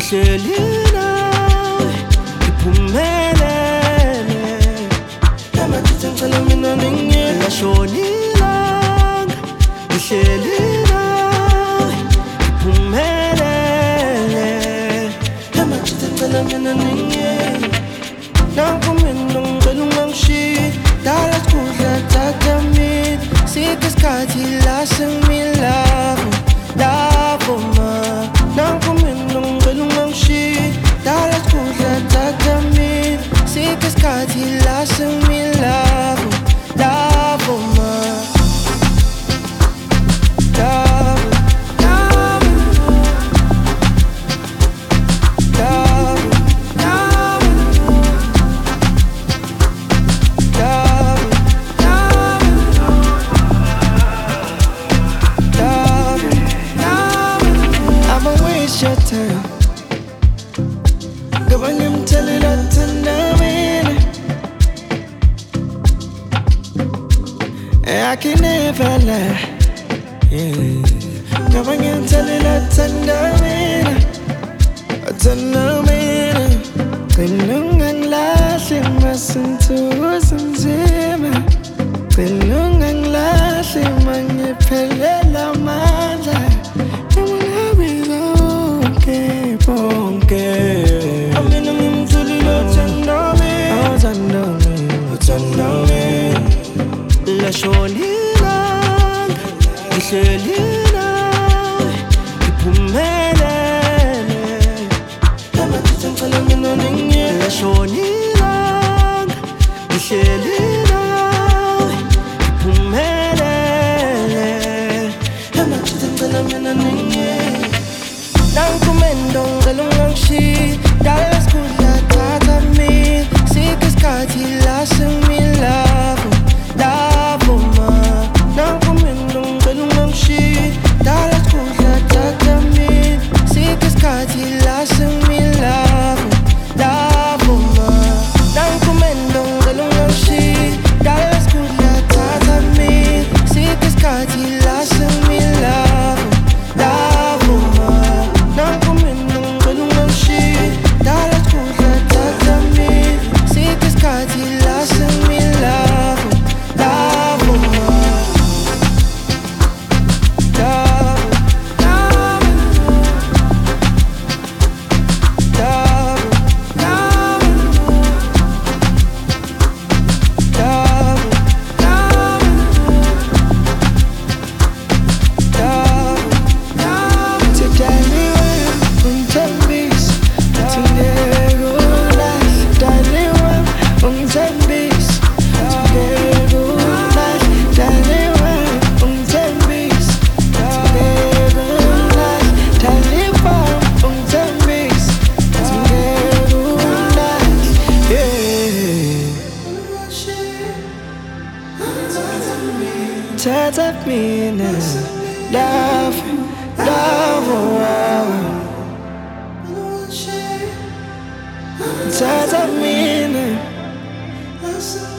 ngihleli nawe ngiphumelele Namathitha ngicela mina ngingashoni ilanga ngihleli nawe ngiphumelele Namathitha ngicela mina Nanku mina ngicela ungangishiyi Dala sikudla thatha mina Sikho isikhathi la sengimilapho Lapho ma Nanku mina ngicela ungangishiyi Dala sikudla thatha mina Sikho isikhathi la sengimilapho Lapho ma your time Gabang imtali latan namin I can never lie Gabang imtali latan namin Latan namin Kailangan lasing masuntusan zima Kailangan lasing mangipelela mala Ngashoni ilanga ngihleli nawe ngiphumelele Namathitha ngicela mina ngashoni ilanga ngihleli nawe ngiphumelele Namathitha ngicela mina Nanku mina ngicela ungangishiyi Dala sikudla thatha mina Sikho isikhathi la sengimilapho Lapho ma Nanku mina ngicela ungangishiyi Dala sikudla thatha mina Sikho isikhathi la sengimilapho Lapho ma Nanku mina ngicela ungangishiyi Dala sikudla thatha mina Sikho isikhathi la sengimilapho Lapho ma Nanku mina ngicela ungangishiyi Dala sikudla thatha mina Sikho isikhathi la sengimilapho Lapho ma Tatap mina Love, love, Tatap mina